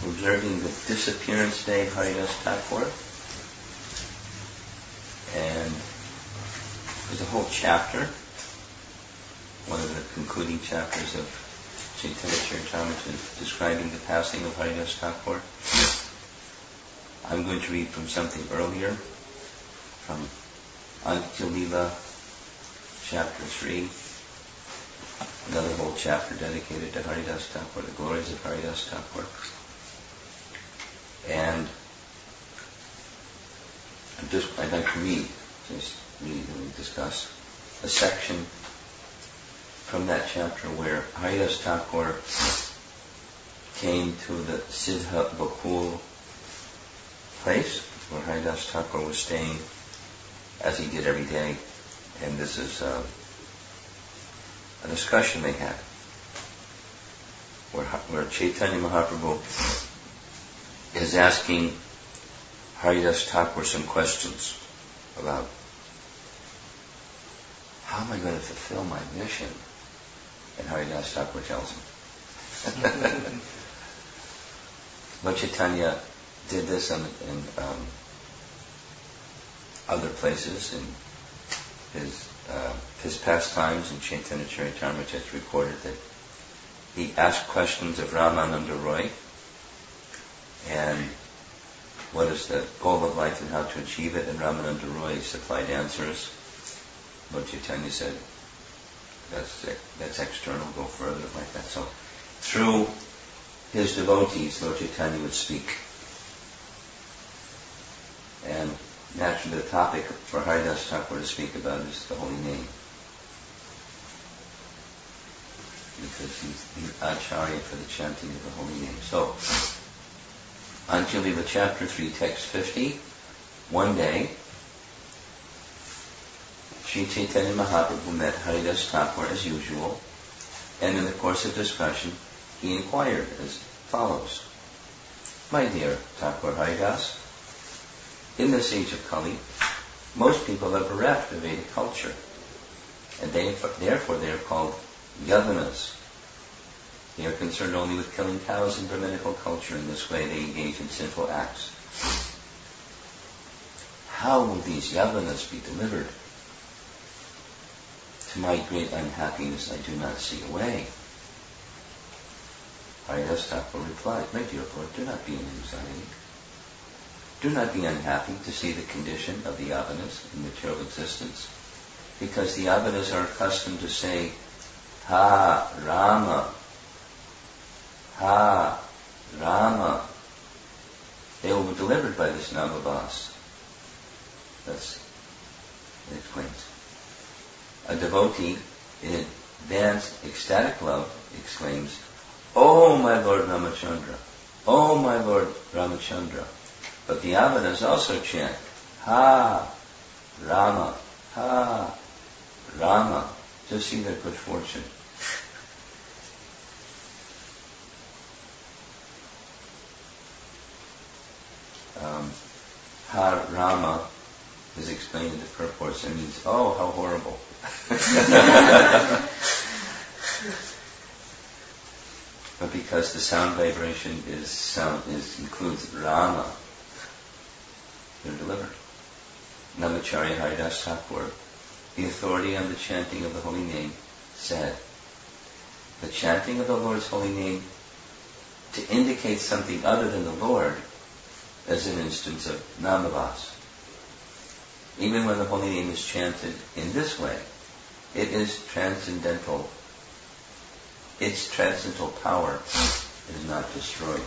observing the disappearance day of Haridas Thakur, and there's a whole chapter, one of the concluding chapters of Chaitanya Charitamrita describing the passing of Haridas Thakur. I'm going to read from something earlier, from Antya Lila, chapter 3, another whole chapter dedicated to Haridas Thakur, the glories of Haridas Thakur. And I'd like to read and discuss a section from that chapter where Haridas Thakur came to the Siddha Bakul place where Haridas Thakur was staying, as he did every day. And this is a discussion they had where Chaitanya Mahaprabhu is asking Haridas Thakur some questions about how am I going to fulfill my mission? And Haridas Thakur tells him. But Chaitanya did this in other places in his pastimes, in Chaitanya Charitamrita. It's recorded that he asked questions of Ramananda Roy, and what is the goal of life and how to achieve it, and Ramananda Roy supplied answers. Lord Chaitanya said, that's external, go further, like that. So through his devotees, Lord Chaitanya would speak. And naturally the topic for Haridas Thakur to speak about is the holy name. Because he's Acharya for the chanting of the holy name. So, Antya Lila chapter 3, text 50. One day, Sri Chaitanya Mahaprabhu met Haridas Thakur as usual, and in the course of discussion, he inquired as follows. My dear Thakur Haridas, in this age of Kali, most people are bereft of Vedic culture, and therefore they are called Yavanas. They are concerned only with killing cows in Brahminical culture. In this way they engage in sinful acts. How will these Yavanas be delivered? To my great unhappiness, I do not see a way. Haridas Thakur replied, my dear Lord, do not be in anxiety. Do not be unhappy to see the condition of the Yavanas in material existence, because the Yavanas are accustomed to say, Ha Rama, Ha Rama. They will be delivered by this Namabhas. That's it explains. A devotee in advanced ecstatic love exclaims, Oh my Lord Ramachandra, Oh my Lord Ramachandra. But the Yavanas also chant, Ha Rama, Ha Rama, to see their good fortune. Ha Rama is explained in the purports and means, oh, how horrible. But because the sound vibration includes Rama, they're delivered. Namacharya Haridas Thakur, the authority on the chanting of the holy name, said, the chanting of the Lord's holy name to indicate something other than the Lord as an instance of Namavas. Even when the holy name is chanted in this way, it is transcendental. Its transcendental power is not destroyed.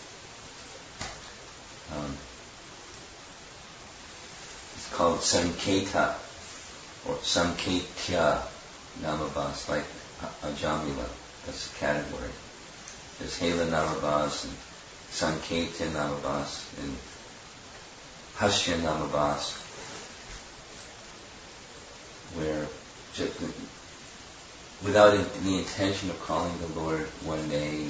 It's called Sanketa or Sanketya Namavas, like Ajamila. That's the category. There's Hela Namavas and Sanketya Namavas and Hasya Namavas, where without the intention of calling the Lord, one may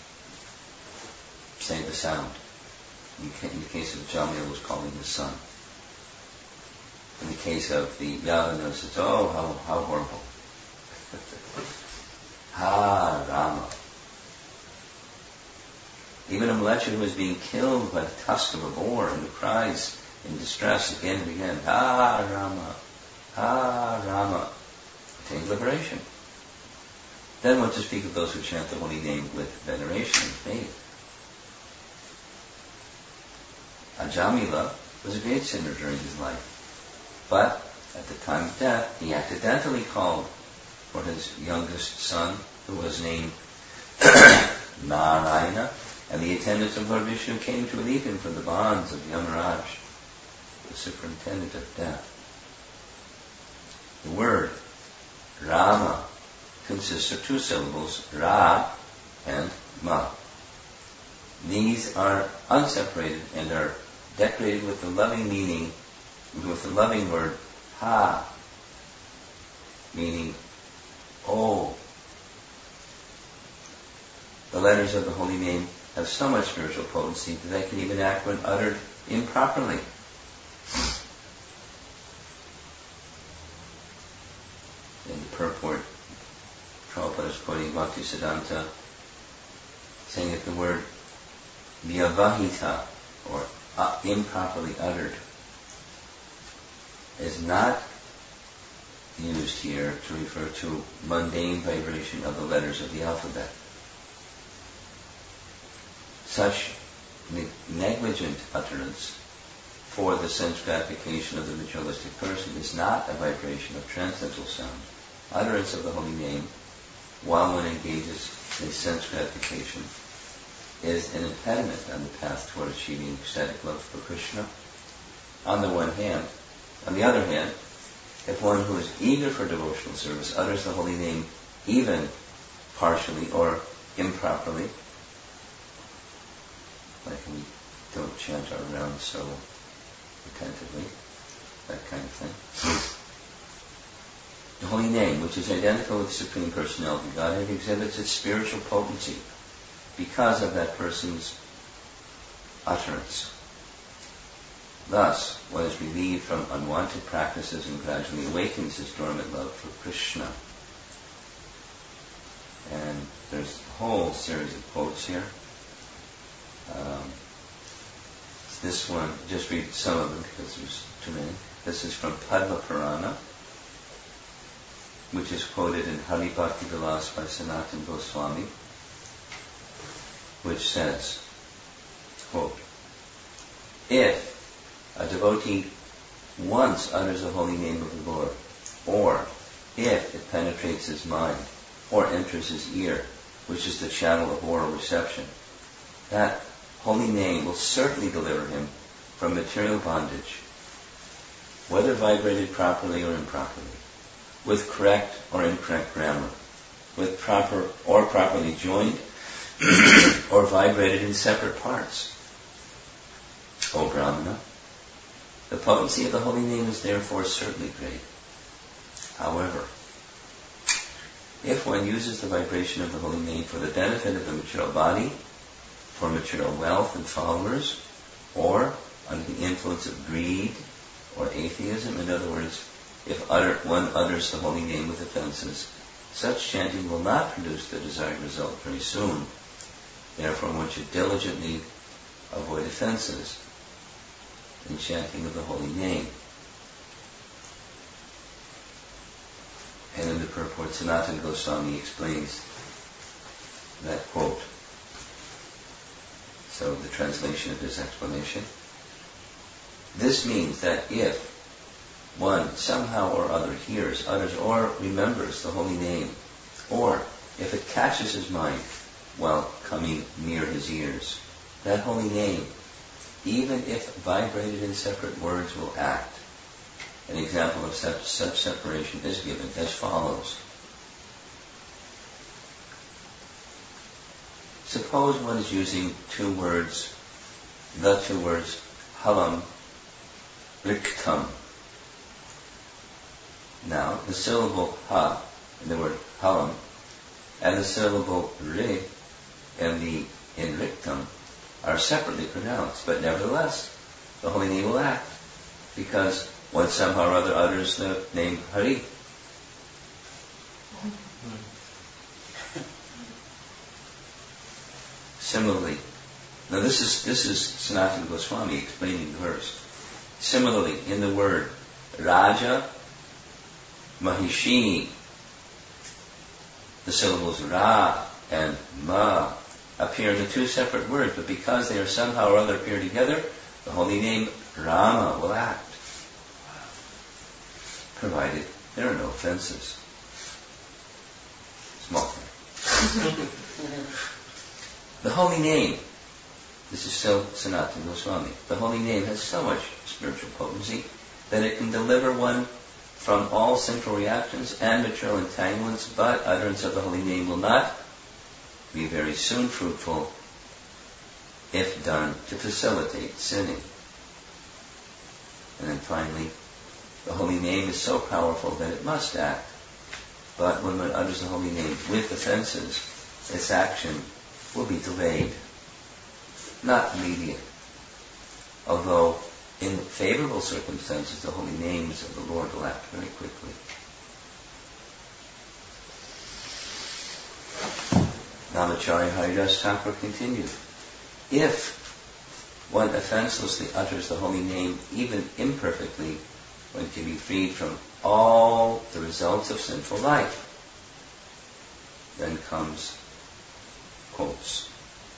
say the sound. In the case of Jamila, it was calling the sun. In the case of the Yavanas, it's, oh, how horrible. Ha Rama. Even a mleccha who is being killed by the tusk of a boar and who cries in distress again and again, Ha Rama, Ha Rama, attains liberation. Then what to speak of those who chant the holy name with veneration and faith? Ajamila was a great sinner during his life, but at the time of death he accidentally called for his youngest son, who was named Narayana, and the attendants of Lord Vishnu came to relieve him from the bonds of Yamaraj, the superintendent of death. The word Rama consists of two syllables, Ra and Ma. These are unseparated and are decorated with the loving meaning, with the loving word Ha, meaning Oh. The letters of the holy name have so much spiritual potency that they can even act when uttered improperly. In the purport, Prabhupada is quoting Bhaktisiddhanta, saying that the word vyavahita, or improperly uttered, is not used here to refer to mundane vibration of the letters of the alphabet. Such negligent utterance for the sense gratification of the materialistic person is not a vibration of transcendental sound. Utterance of the holy name, while one engages in sense gratification, is an impediment on the path toward achieving ecstatic love for Krishna, on the one hand. On the other hand, if one who is eager for devotional service utters the holy name even partially or improperly, like we don't chant our rounds so attentively, that kind of thing. The holy name, which is identical with the Supreme Personality of Godhead, exhibits its spiritual potency because of that person's utterance. Thus, one is relieved from unwanted practices and gradually awakens his dormant love for Krishna. And there's a whole series of quotes here. This one, just read some of them because there's too many. This is from Padma Purana, which is quoted in Hari Bhakti Vilas by Sanatana Goswami, which says, quote, if a devotee once utters the holy name of the Lord, or if it penetrates his mind, or enters his ear, which is the channel of oral reception, that holy name will certainly deliver him from material bondage, whether vibrated properly or improperly, with correct or incorrect grammar, with proper or properly joined, or vibrated in separate parts. O Brahmana, the potency of the holy name is therefore certainly great. However, if one uses the vibration of the holy name for the benefit of the material body, for material wealth and followers, or under the influence of greed or atheism, in other words, if one utters the holy name with offenses, such chanting will not produce the desired result very soon. Therefore, one should diligently avoid offenses in chanting of the holy name. And in the purport, Sanatana Goswami explains that quote. So the translation of his explanation. This means that if one somehow or other hears, utters, or remembers the holy name, or if it catches his mind while coming near his ears, that holy name, even if vibrated in separate words, will act. An example of such separation is given as follows. Suppose one is using the two words, halam, riktam. Now, the syllable ha in the word halam and the syllable ri in riktam are separately pronounced, but nevertheless, the holy name will act because one somehow or other utters the name Hari. Similarly, Now this is Sanatana Goswami explaining the verse. Similarly, in the word Raja, Mahishi, the syllables Ra and Ma appear in the two separate words, but because they are somehow or other appear together, the holy name Rama will act, provided there are no offenses. Small thing. The holy name, this is still Sanatana Goswami, the holy name has so much spiritual potency that it can deliver one from all sinful reactions and material entanglements, but utterance of the holy name will not be very soon fruitful if done to facilitate sinning. And then finally, the holy name is so powerful that it must act, but when one utters the holy name with offenses, its action will be delayed, not immediate. Although in favorable circumstances, the holy names of the Lord will act very quickly. Namacharya Haridas Thakur continued, if one offenselessly utters the holy name, even imperfectly, one can be freed from all the results of sinful life. Then comes quotes.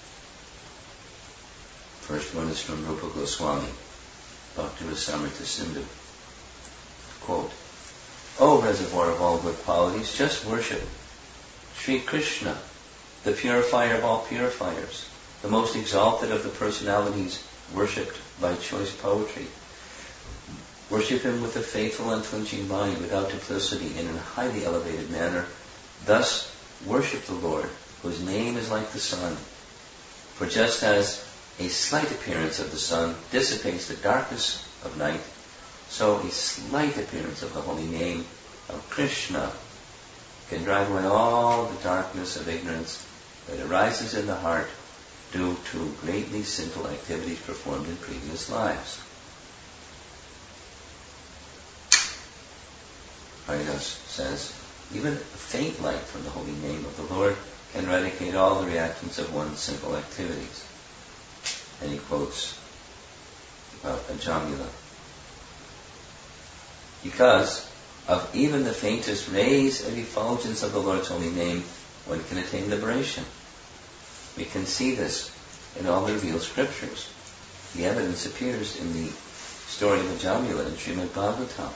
First one is from Rupa Goswami, Bhakti Rasamrita Sindhu. Quote, O reservoir of all good qualities, just worship Sri Krishna, the purifier of all purifiers, the most exalted of the personalities worshipped by choice poetry. Worship him with a faithful, unflinching mind, without duplicity, in a highly elevated manner. Thus worship the Lord, whose name is like the sun. For just as a slight appearance of the sun dissipates the darkness of night, so a slight appearance of the holy name of Krishna can drive away all the darkness of ignorance that arises in the heart due to greatly sinful activities performed in previous lives. Haridas says, even a faint light from the holy name of the Lord can eradicate all the reactions of one's sinful activities. And he quotes about Ajamila. Because of even the faintest rays of effulgence of the Lord's holy name, one can attain liberation. We can see this in all the revealed scriptures. The evidence appears in the story of Ajamila in Srimad Bhagavatam.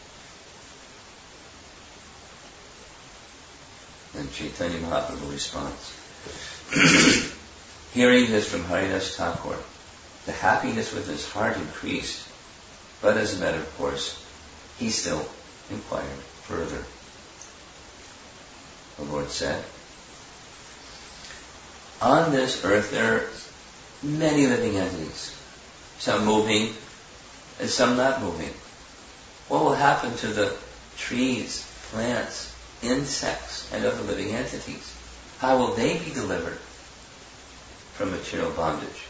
And Chaitanya Mahaprabhu responds. Hearing this from Haridas Thakur, the happiness within his heart increased, but as a matter of course, he still inquired further. The Lord said, on this earth there are many living entities, some moving and some not moving. What will happen to the trees, plants, insects, and other living entities? How will they be delivered from material bondage?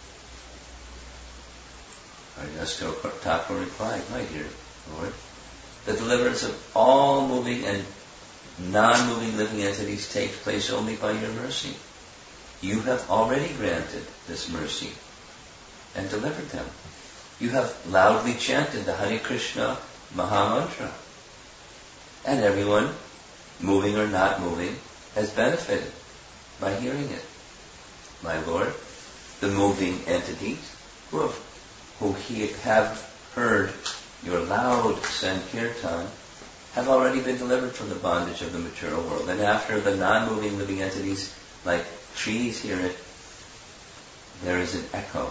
Haridas Thakur replied, my dear Lord, the deliverance of all moving and non-moving living entities takes place only by your mercy. You have already granted this mercy and delivered them. You have loudly chanted the Hare Krishna Mahamantra, and everyone, moving or not moving, has benefited by hearing it. My Lord, the moving entities who have heard your loud Sankirtan have already been delivered from the bondage of the material world. And after the non-moving living entities, like trees, hear it, there is an echo.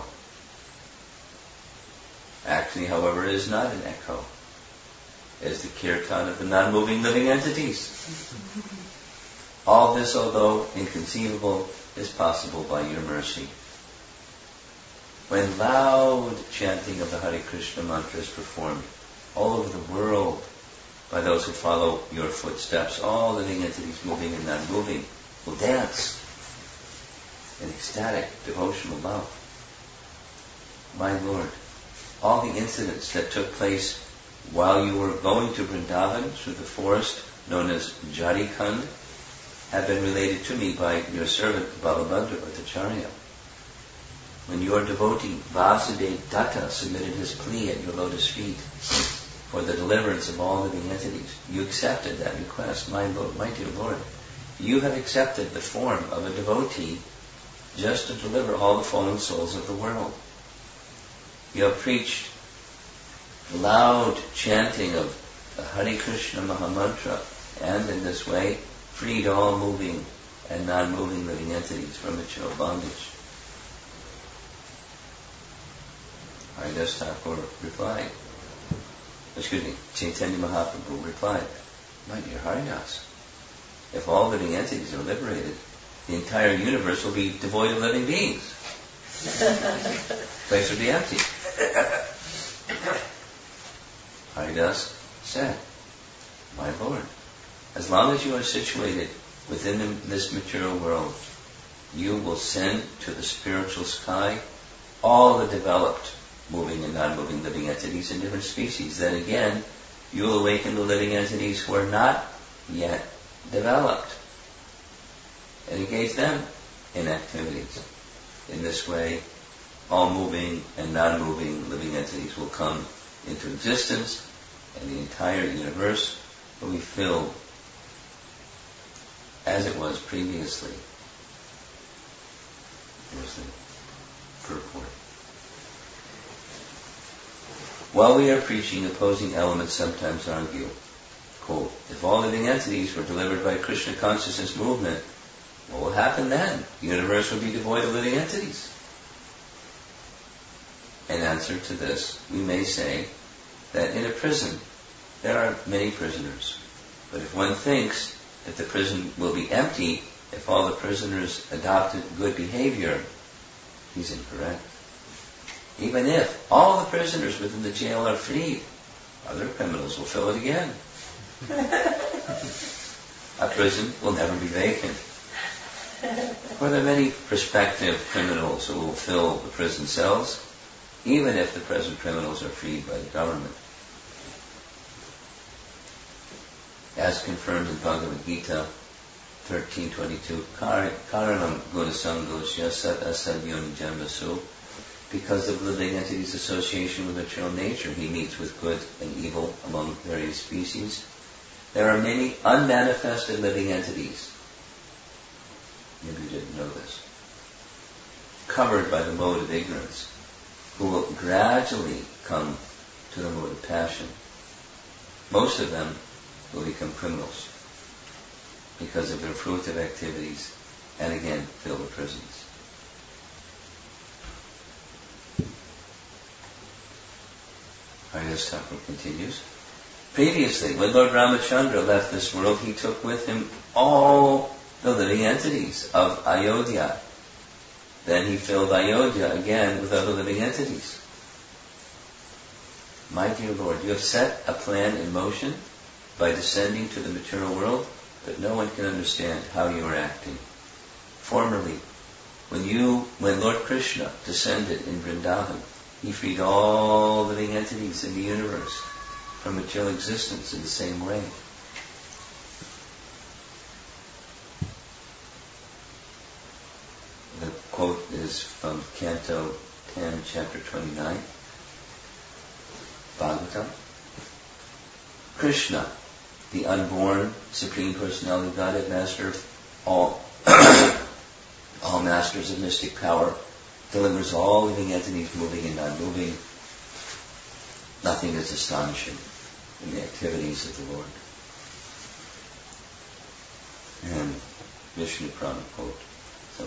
Actually, however, it is not an echo. It is the kirtan of the non-moving living entities. All this, although inconceivable, is possible by your mercy. When loud chanting of the Hare Krishna mantra is performed all over the world by those who follow your footsteps, all living entities, moving and not moving, will dance in ecstatic devotional love. My Lord, all the incidents that took place while you were going to Vrindavan through the forest known as Jharikand have been related to me by your servant Balabhadra Bhattacharya. when your devotee Vasudeva Datta submitted his plea at your lotus feet for the deliverance of all living entities, you accepted that request. My dear Lord, you have accepted the form of a devotee just to deliver all the fallen souls of the world. You have preached loud chanting of the Hare Krishna Mahamantra, and in this way freed all moving and non-moving living entities from material bondage. Haridas Thakur replied, Chaitanya Mahaprabhu replied, my dear Haridas, if all living entities are liberated, the entire universe will be devoid of living beings. The place would be empty. Haridas said, my Lord, as long as you are situated within this material world, you will send to the spiritual sky all the developed moving and non-moving living entities in different species. Then again, you will awaken the living entities who are not yet developed and engage them in activities. In this way, all moving and non-moving living entities will come into existence, and the entire universe will be filled as it was previously. Here's the purport. While we are preaching, opposing elements sometimes argue, quote, if all living entities were delivered by Krishna consciousness movement, what will happen then? The universe will be devoid of living entities. In answer to this, we may say that in a prison there are many prisoners. But if one thinks that the prison will be empty if all the prisoners adopted good behavior, he's incorrect. Even if all the prisoners within the jail are freed, other criminals will fill it again. A prison will never be vacant. For there are many prospective criminals who will fill the prison cells, even if the present criminals are freed by the government. As confirmed in Bhagavad Gita 13:22, Karanam Gunasangosya Sat Asadyam Janvasu, because of the living entity's association with material nature, he meets with good and evil among various species. There are many unmanifested living entities, maybe you didn't know this, covered by the mode of ignorance, who will gradually come to the mode of passion. Most of them will become criminals because of their fruitive activities, and again fill the prisons. Haridas Thakur continues. Previously, when Lord Ramachandra left this world, he took with him all the living entities of Ayodhya. Then he filled Ayodhya again with other living entities. My dear Lord, you have set a plan in motion by descending to the material world, but no one can understand how you are acting. Formerly, when Lord Krishna descended in Vrindavan, he freed all living entities in the universe from material existence in the same way. The quote is from Canto 10, Chapter 29, Bhagavatam. Krishna, the unborn Supreme Personality of Godhead, Master of all, all masters of mystic power, delivers all living entities moving and non-moving. Nothing is astonishing in the activities of the Lord. And Vishnu Prana quote. So,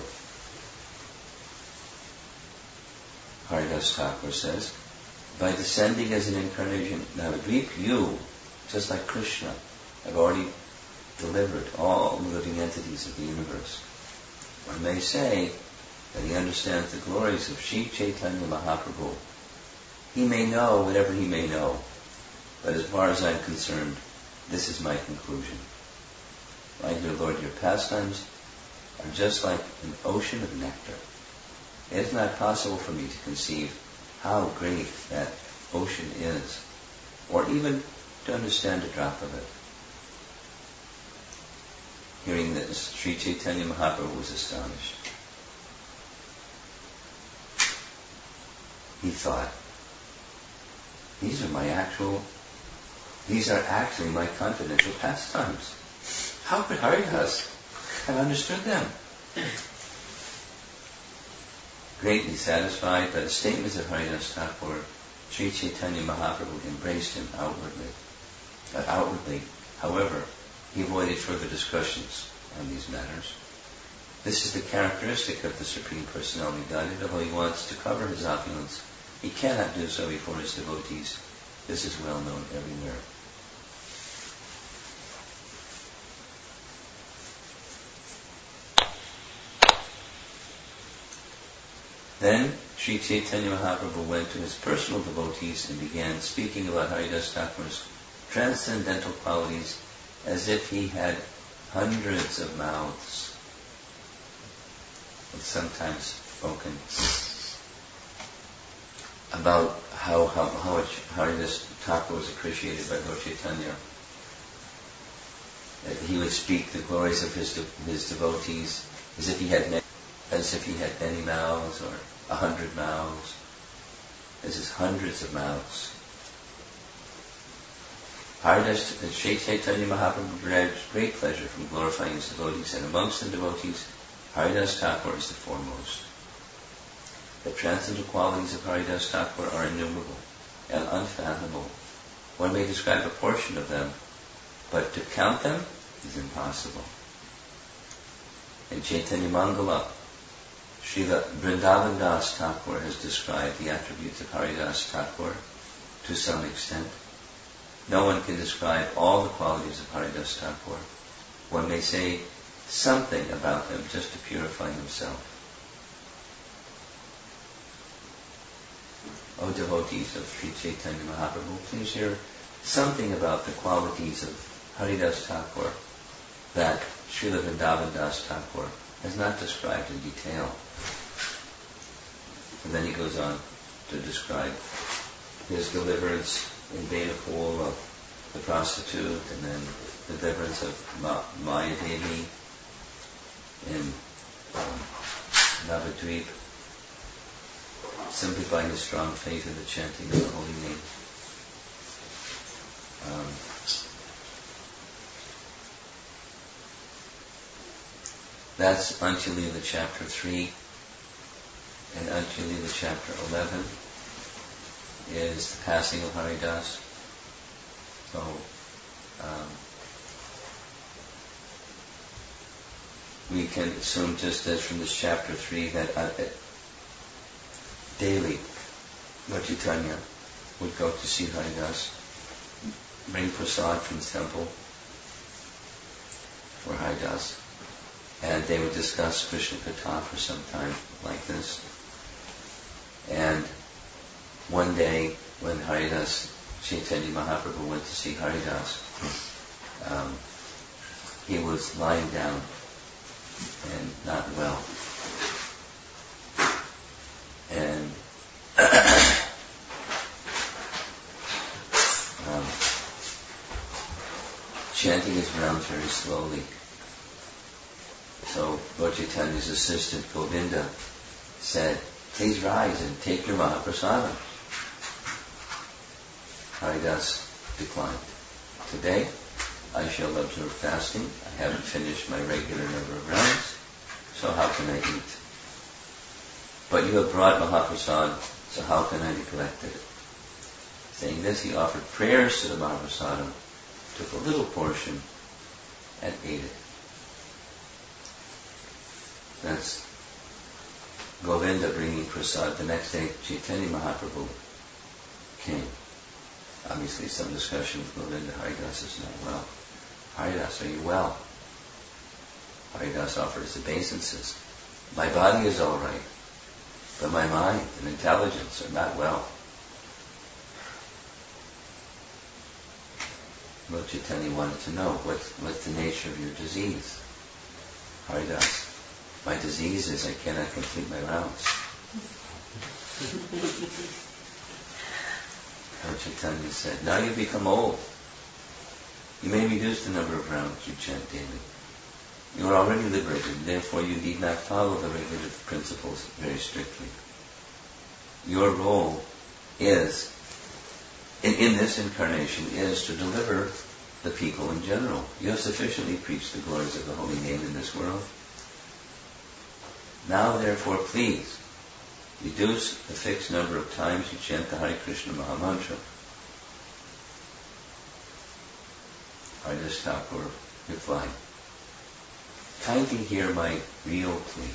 Haridas Thakur says, by descending as an incarnation, Navadvip, you, just like Krishna, have already delivered all the living entities of the universe. One may say that he understands the glories of Sri Chaitanya Mahaprabhu. He may know whatever he may know, but as far as I'm concerned, this is my conclusion. My dear Lord, your pastimes are just like an ocean of nectar. It is not possible for me to conceive how great that ocean is, or even to understand a drop of it. Hearing this, Sri Chaitanya Mahaprabhu was astonished. he thought, these are actually my confidential pastimes. How could Haridas have understood them? Greatly satisfied by the statements of Haridas Thakur, Sri Chaitanya Mahaprabhu embraced him outwardly. However, he avoided further discussions on these matters. This is the characteristic of the Supreme Personality of Godhead. Although he wants to cover his opulence, he cannot do so before his devotees. This is well known everywhere. Then Sri Chaitanya Mahaprabhu went to his personal devotees and began speaking about Haridas Thakur's transcendental qualities as if he had hundreds of mouths. It's sometimes spoken about how much Haridas Thakur was appreciated by Lord Chaitanya. That he would speak the glories of his devotees as if he had many mouths or 100 mouths. This is hundreds of mouths. Sri Chaitanya Mahaprabhu derives great pleasure from glorifying his devotees, and amongst the devotees, Haridas Thakur is the foremost. The transcendental qualities of Haridas Thakur are innumerable and unfathomable. One may describe a portion of them, but to count them is impossible. In Chaitanya Mangala, Srila Vrindavan Das Thakur has described the attributes of Haridas Thakur to some extent. No one can describe all the qualities of Haridas Thakur. One may say something about them just to purify himself. O devotees of Sri Chaitanya Mahaprabhu, please hear something about the qualities of Haridas Thakur that Srila Vrindavan Das Thakur has not described in detail. And then he goes on to describe his deliverance in Benapur of the prostitute, and then the deliverance of Maya Devi in Navadvip, simply by his strong faith in the chanting of the holy name. That's Antya-lila chapter 3, and Antya-lila chapter 11 is the passing of Haridas. So, we can assume, just as from this chapter 3, that daily Lord Chaitanya would go to see Haridas, bring prasad from the temple for Haridas, and they would discuss Krishna Katha for some time like this. And one day, when Haridas, Chaitanya Mahaprabhu went to see Haridas, he was lying down and not well. And chanting his rounds very slowly. So Lord Chaitanya's assistant, Govinda, said, "Please rise and take your Mahaprasadam." Haridas declined. "Today, I shall observe fasting. I haven't finished my regular number of rounds, so how can I eat? But you have brought Mahaprasad, so how can I neglect it?" Saying this, he offered prayers to the Mahaprasadam, took a little portion, and ate it. That's Govinda bringing prasad. The next day, Chaitanya Mahaprabhu came. Obviously, some discussion with Govinda. Haridas is not well. "Haridas, are you well?" Haridas offers obeisances. "My body is all right, but my mind and intelligence are not well." Lord Chaitanya wanted to know, what's the nature of your disease? Haridas, "My disease is I cannot complete my rounds." Lord Chaitanya said, "Now you've become old. You may reduce the number of rounds you chant daily. You are already liberated, and therefore you need not follow the regulative principles very strictly." your role is, in this incarnation, is to deliver the people in general. You have sufficiently preached the glories of the holy name in this world. Now, therefore, please, reduce the fixed number of times you chant the Hare Krishna Mahamantra. Haridas Thakur replied, kindly hear my real plea.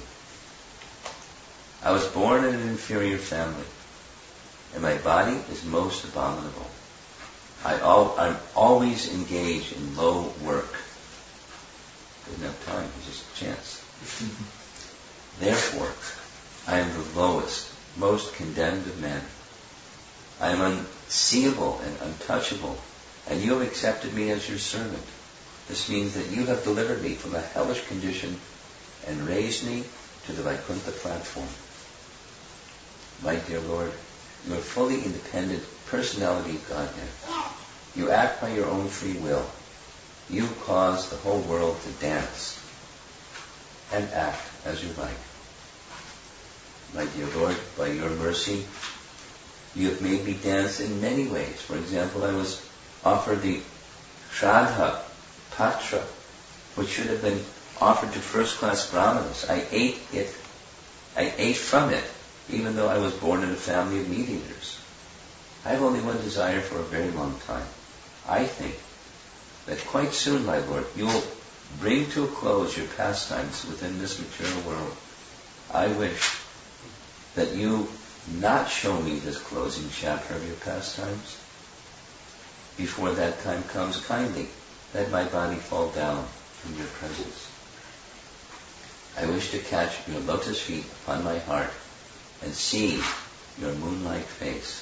I was born in an inferior family, and my body is most abominable. I'm always engaged in low work. Didn't have time, it just chance. Therefore, I am the lowest, most condemned of men. I am unseeable and untouchable, and you have accepted me as your servant. This means that you have delivered me from a hellish condition and raised me to the Vaikuntha platform. My dear Lord, you are fully independent personality of Godhead. You act by your own free will. You cause the whole world to dance and act as you like. My dear Lord, by your mercy, you have made me dance in many ways. For example, I was offered the Shraddha Patra, which should have been offered to first-class Brahmanas. I ate from it, even though I was born in a family of meat eaters. I have only one desire for a very long time. I think that quite soon, my Lord, you will bring to a close your pastimes within this material world. I wish that you not show me this closing chapter of your pastimes. Before that time comes, kindly let my body fall down from your presence. I wish to catch your lotus feet upon my heart and see your moon-like face.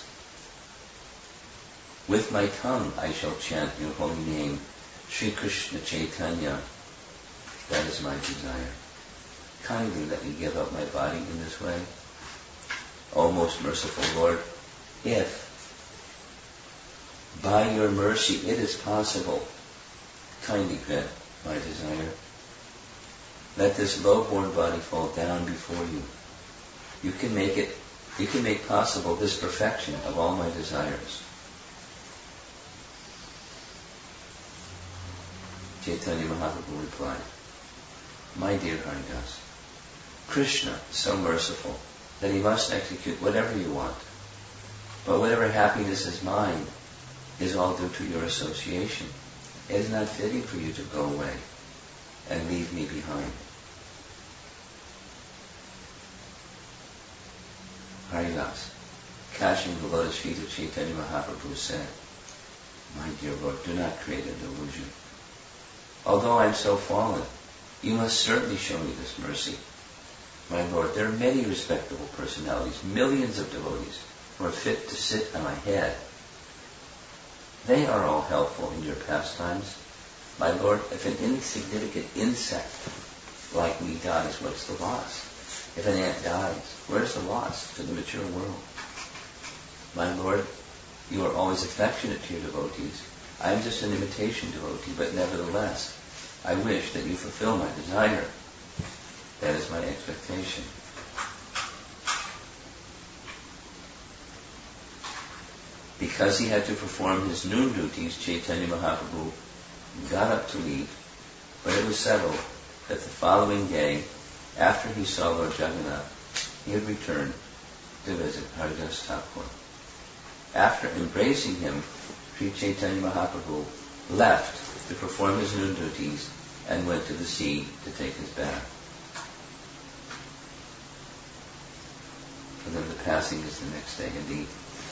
With my tongue I shall chant your holy name, Sri Krishna Chaitanya. That is my desire. Kindly let me give up my body in this way. O most merciful Lord, if by your mercy it is possible, kindly grant my desire. Let this low-born body fall down before you. You can make possible this perfection of all my desires. Chaitanya Mahaprabhu replied, my dear Haridas, Krishna is so merciful that he must execute whatever you want. But whatever happiness is mine is all due to your association. It is not fitting for you to go away and leave me behind. Haridas, catching the lotus feet of Chaitanya Mahaprabhu, said, my dear Lord, do not create a delusion. Although I am so fallen, you must certainly show me this mercy. My Lord, there are many respectable personalities, millions of devotees who are fit to sit on my head. They are all helpful in your pastimes. My Lord, if an insignificant insect like me dies, what's the loss? If an ant dies, where's the loss to the mature world? My Lord, you are always affectionate to your devotees. I am just an imitation devotee, but nevertheless, I wish that you fulfill my desire. That is my expectation. Because he had to perform his noon duties, Chaitanya Mahaprabhu got up to leave, but it was settled that the following day, after he saw Lord Jagannath, he had returned to visit Haridas Thakur. After embracing him, Sri Chaitanya Mahaprabhu left to perform his noon duties and went to the sea to take his bath. And then the passing is the next day indeed.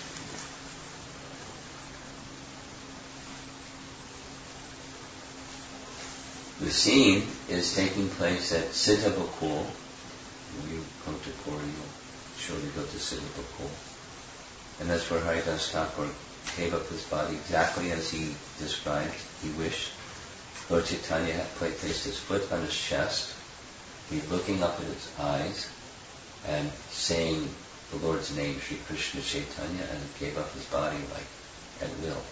The scene is taking place at Siddhabakul. When you come to Puri, you'll surely go to Siddhabakul. And that's where Haridas Thakur gave up his body exactly as he described, he wished. Lord Chaitanya had placed his foot on his chest. He's looking up at his eyes and saying the Lord's name, Sri Krishna Chaitanya, and gave up his body like at will.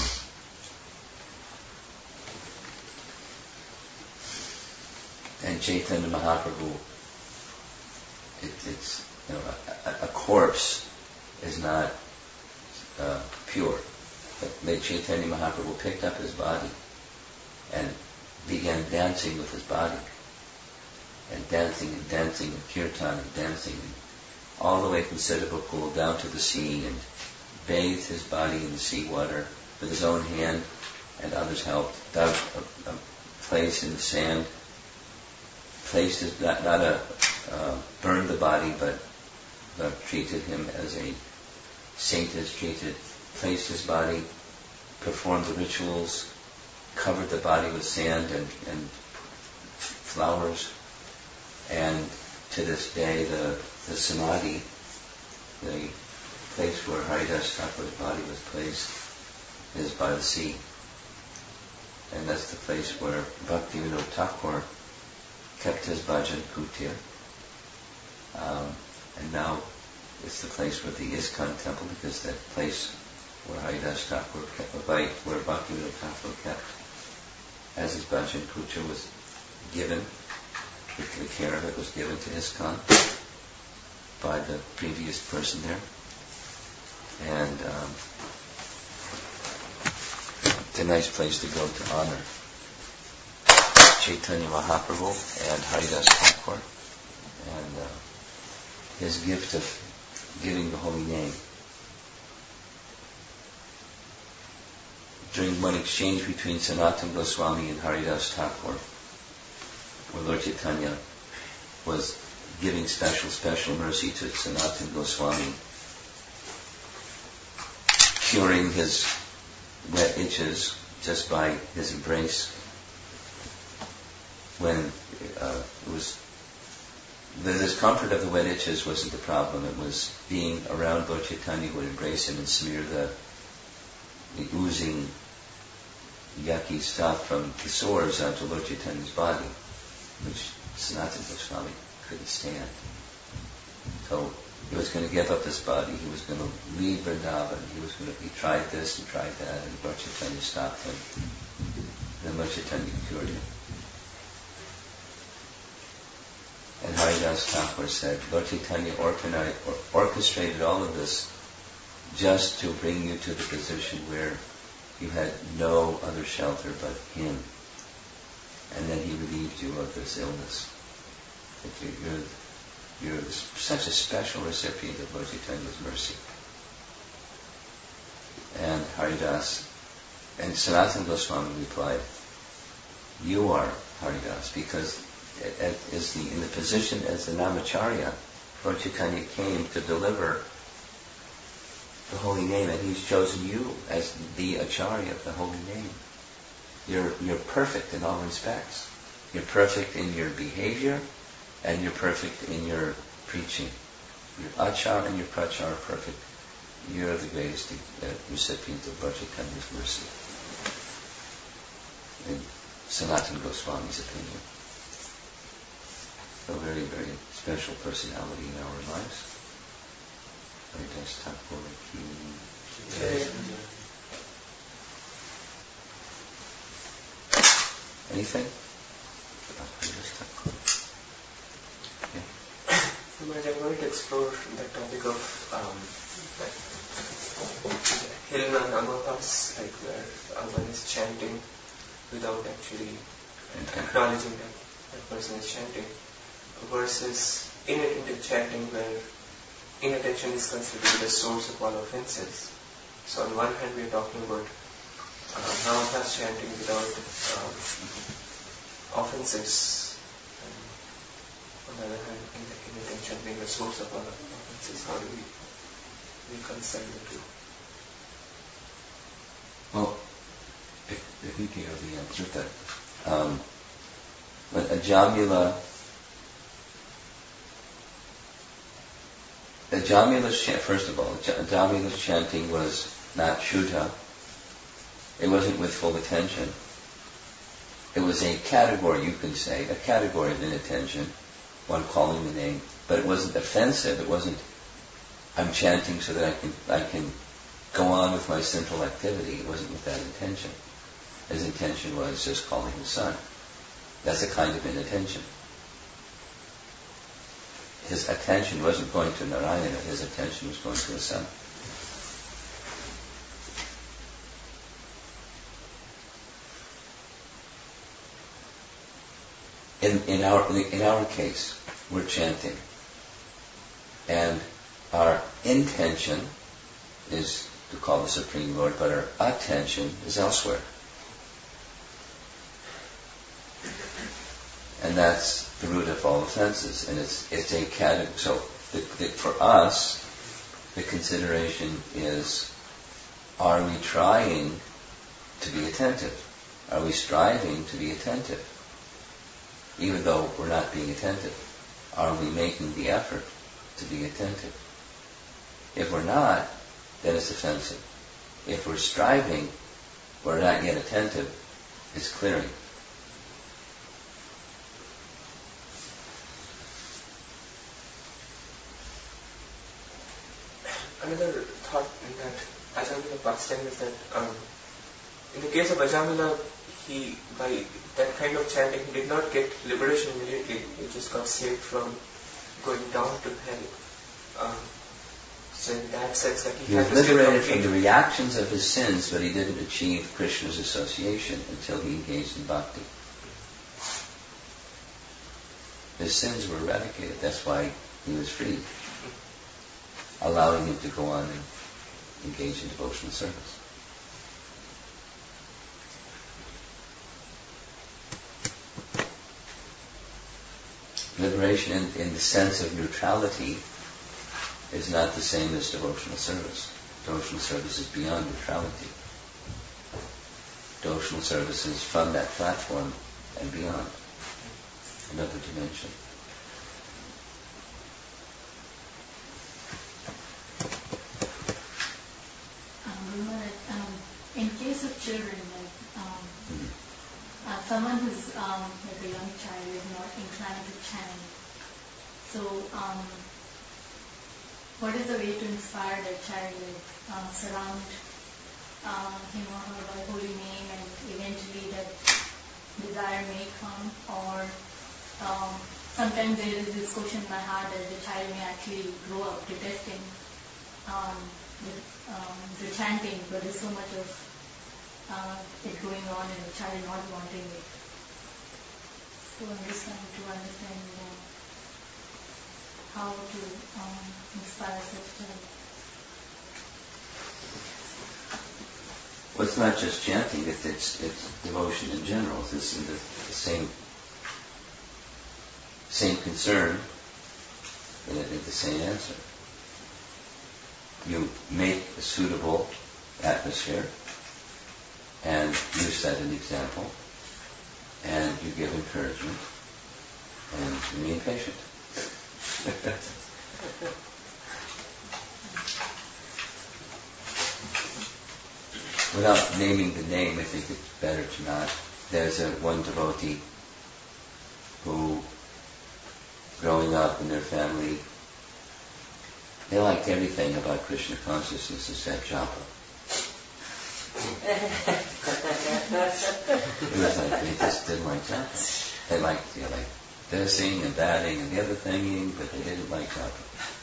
And Chaitanya Mahaprabhu, it's a corpse is not pure. But Chaitanya Mahaprabhu picked up his body and began dancing with his body. And dancing and kirtan and dancing all the way from Siddhapa Pool down to the sea, and bathed his body in the seawater with his own hand, and others helped, dug a place in the sand, placed his, burned the body, but treated him as a saint is treated, placed his body, performed the rituals, covered the body with sand and flowers, and to this day the samadhi, the place where Haridas Thakur's body was placed, is by the sea. And that's the place where Bhaktivinoda Thakur kept his bhajan kutir. And now it's the place where the ISKCON temple, because that place where Haridas Thakur kept, where Bhaktivinoda Thakur kept as his bhajan kutir was given, the care of it was given to ISKCON by the previous person there. And it's a nice place to go to honor Chaitanya Mahaprabhu and Haridas Thakur, and his gift of giving the holy name. During one exchange between Sanatana Goswami and Haridas Thakur, where Lord Chaitanya was giving special mercy to Sanatana Goswami, curing his wet itches just by his embrace, when it was the discomfort of the wet itches wasn't the problem. It was being around Lord Chaitanya, who would embrace him and smear the oozing yucky stuff from the sores onto Lord Chaitanya's body, which Sanatana Goswami couldn't stand. So he was going to give up his body. He was going to leave Vrindavan. He tried this and tried that, and Lord Chaitanya stopped him. Then Lord Chaitanya cured him. And Haridas Thakur said, Lord Chaitanya orchestrated all of this just to bring you to the position where you had no other shelter but him. And then he relieved you of this illness. That you're such a special recipient of Lord Chaitanya's mercy. And Haridas, and Sanatana Goswami replied, you are Haridas, because in the position as the Namacharya, Lord Chaitanya came to deliver the holy name, and he's chosen you as the Acharya of the holy name. You're perfect in all respects. You're perfect in your behavior, and you're perfect in your preaching. Your Achar and your Prachar are perfect. You're the greatest recipient of Lord Chaitanya's mercy, in Sanatana Goswami's opinion. A very, very special personality in our lives. Haridas Thakur ki jai. Anything? Haridas Thakur. I'm going to explore the topic of Hilna Namapas, like where one is chanting without actually acknowledging that person is chanting, versus inattentive chanting where inattention is considered the source of all offenses. So on one hand we are talking about Namapas chanting without offenses, and on the other hand inattention being the source of all offenses. How do we reconcile the two? Well, I think you know the answer to that. But first of all, Ajamula's chanting was not Shuddha. It wasn't with full attention. It was a category, you can say, a category of inattention, one calling the name, but it wasn't offensive. It wasn't, I'm chanting so that I can go on with my sinful activity. It wasn't with that intention. His intention was just calling the sun. That's a kind of inattention. his attention wasn't going to Narayana, his attention was going to the sun. In our case, we're chanting, and our intention is to call the Supreme Lord, but our attention is elsewhere. And that's the root of all offenses, and it's a category. So for us, the consideration is: are we trying to be attentive? Are we striving to be attentive? Even though we're not being attentive, are we making the effort to be attentive? If we're not, then it's offensive. If we're striving, we're not yet attentive, it's clearing. Another thought in that Ajamila pastime is that in the case of Ajamila, he, by that kind of chanting, he did not get liberation immediately. He just got saved from going down to hell. So in that sense, that he had was to liberated from the reactions of his sins, but he didn't achieve Krishna's association until he engaged in bhakti. His sins were eradicated. That's why he was freed, allowing him to go on and engage in devotional service. Liberation in the sense of neutrality is not the same as devotional service. Devotional service is beyond neutrality. Devotional service is from that platform and beyond, another dimension. In case of children, someone who's like a young child is not inclined to chant. So, what is the way to inspire that child? Like, surround him or her by holy name, and eventually that desire may come. Or sometimes there is this question in my heart that the child may actually grow up detesting the chanting, but there's so much of it going on and the child not wanting it. So I'm just trying to understand how to inspire such child. Well, it's not just chanting, it's devotion in general. It's the same concern, and the same answer. You make a suitable atmosphere, and you set an example, and you give encouragement, and remain patient. Without naming the name, I think it's better to not. There's one devotee who, growing up in their family, they liked everything about Krishna consciousness except japa. It was like they just didn't like japa. They liked dancing and batting and the other thing, but they didn't like japa.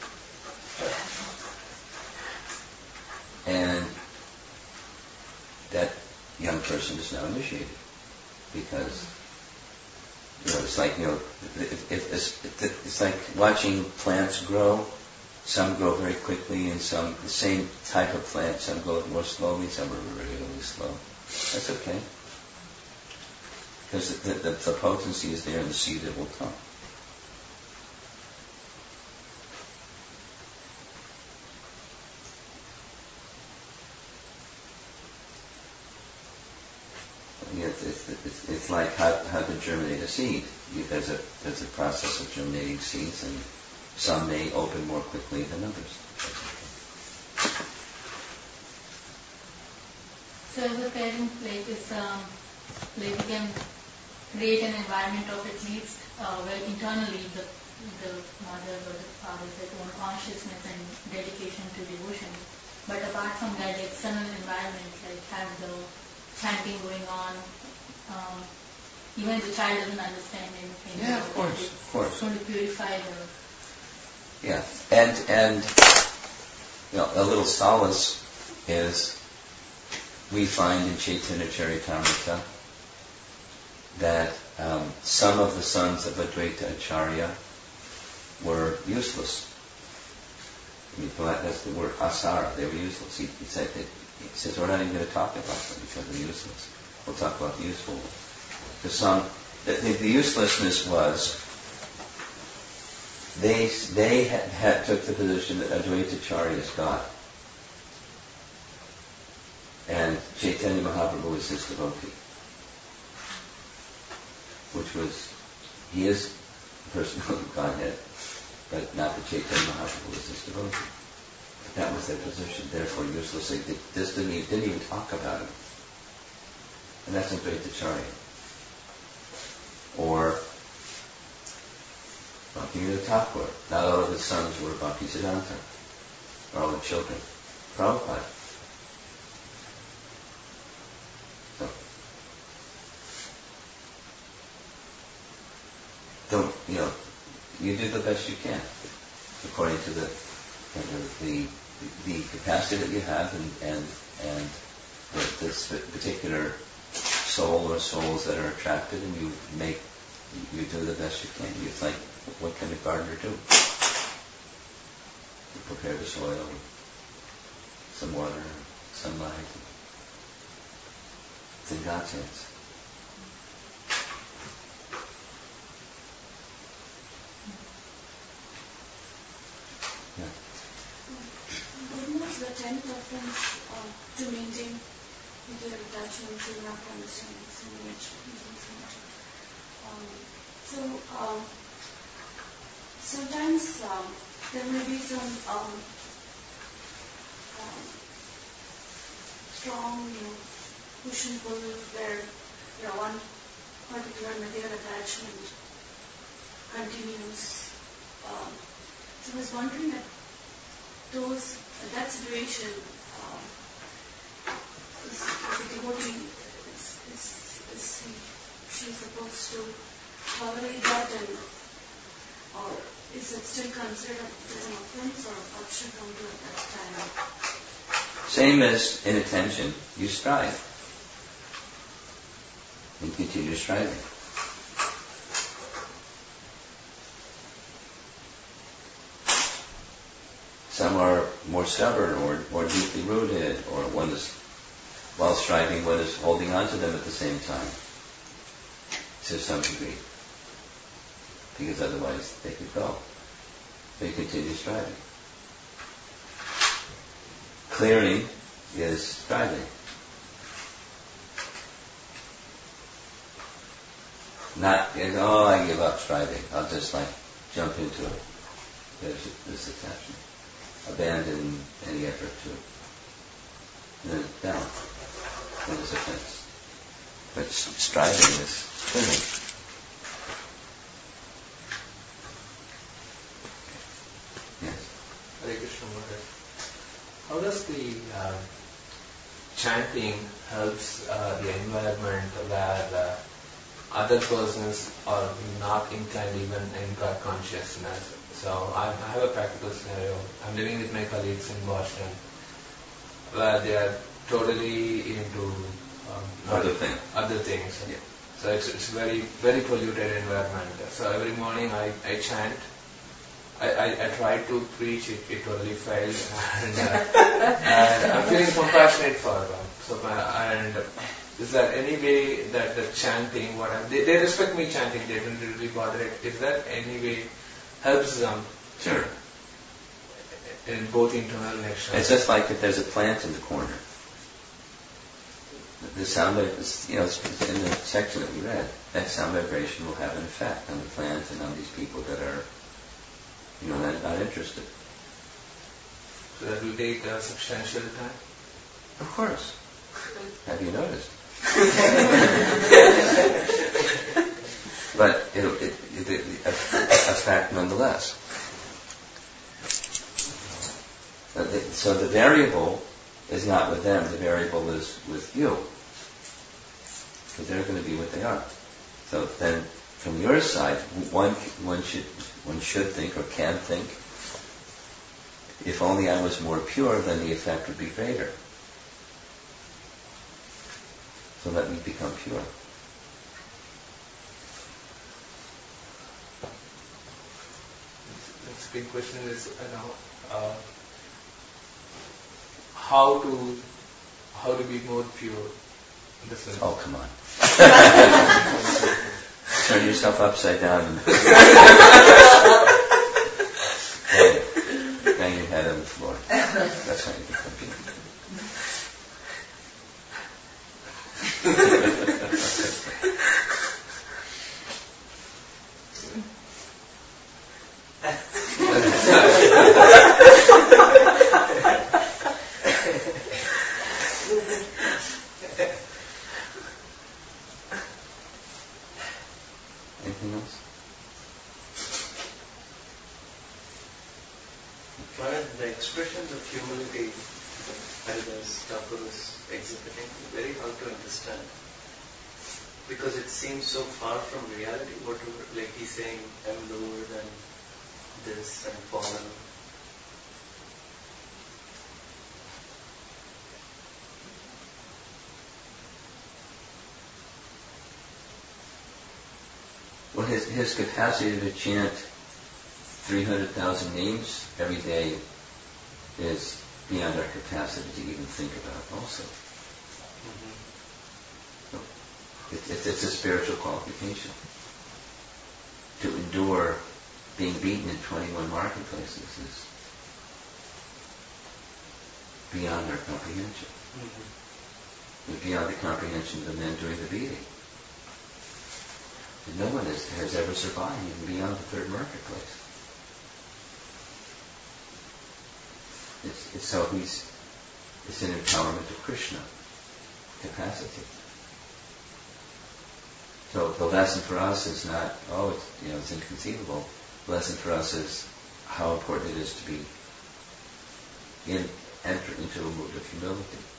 And that young person is now initiated because it's like it's like watching plants grow. Some grow very quickly, and some the same type of plant. Some grow more slowly, some are really slow. That's okay, because the potency is there in the seed that will come. It's like how to germinate a seed. There's a process of germinating seeds, and some may open more quickly than others. So as a parent, we can create an environment of at least where internally the mother or the father has their own consciousness and dedication to devotion. But apart from that, the external environment, like have the chanting going on, even if the child doesn't understand anything. Yeah, of course. It's going to purify Yeah, and a little solace is we find in Chaitanya Charitamrita that some of the sons of Advaita Acharya were useless. I mean, that's the word asara. They were useless. He says we're not even going to talk about them because they're useless. We'll talk about the useful ones. The uselessness was they had took the position that Advaita Acharya is God, and Chaitanya Mahaprabhu was his devotee, he is the personal Godhead, but not that Chaitanya Mahaprabhu was his devotee. That was their position. Therefore, useless. They didn't even talk about him, and that's Advaita Acharya. Or Bhaktivinoda Thakur. Not all of his sons were Bhaktisiddhanta, or all the children. Prabhupada. So, you do the best you can, according to the capacity that you have, and this particular soul or souls that are attracted, and you do the best you can. It's like, what can a gardener do? You prepare the soil, some water, sunlight. It's in God's hands. Yeah. What was the 10 preference to maintain their attachment to not understanding so much? Sometimes there may be some strong push and pull where one particular material attachment continues. So I was wondering at that situation, is the devotee is she supposed to tolerate that, or is it still considered as an offense, or should one do at that time? Same as in attention, you strive. And continue striving. Some are more stubborn or more deeply rooted, or while striving, one is holding on to them at the same time, to some degree, because otherwise they could go. They continue striving. Clearing is striving. Not, I give up striving. I'll just jump into it. There's this attachment. Abandon any effort to, and then down. That is offense. But striving is clearing. Yes. Hare Krishna Maharaj. How does the chanting helps the environment where other persons are not inclined even in God consciousness? So I have a practical scenario. I'm living with my colleagues in Boston, where they are totally into other things. Yeah. So it's very, very polluted environment. So every morning I chant. I tried to preach, it totally failed, and I'm feeling compassionate for them. So and is there any way that the chanting, they respect me chanting, they don't really bother it. Is there any way helps them? Sure. In both internal and external. It's just like if there's a plant in the corner. The sound, in the section that we read, that sound vibration will have an effect on the plant and on these people that are, not interested. So that will take a substantial time? Of course. Have you noticed? But a fact nonetheless. So the variable is not with them, the variable is with you. Because they're going to be what they are. So then, from your side, one should think or can think if only I was more pure, then the effect would be greater. So let me become pure. Next big question is, how to be more pure in the sense. Oh, come on. Turn yourself upside down. Bang your head on the floor. That's how you become pure. Anything else? The expressions of humility that Thakur is exhibiting is very hard to understand because it seems so far from reality. Whatever, like he's saying, I'm lower than this and fallen. Well, his capacity to chant 300,000 names every day is beyond our capacity to even think about also. So it's a spiritual qualification. To endure being beaten in 21 marketplaces is beyond our comprehension. Beyond the comprehension of the men during the beating. And no one has ever survived even beyond the third marketplace. It's an empowerment of Krishna capacity. So the lesson for us is not, it's inconceivable. The lesson for us is how important it is to enter into a mood of humility.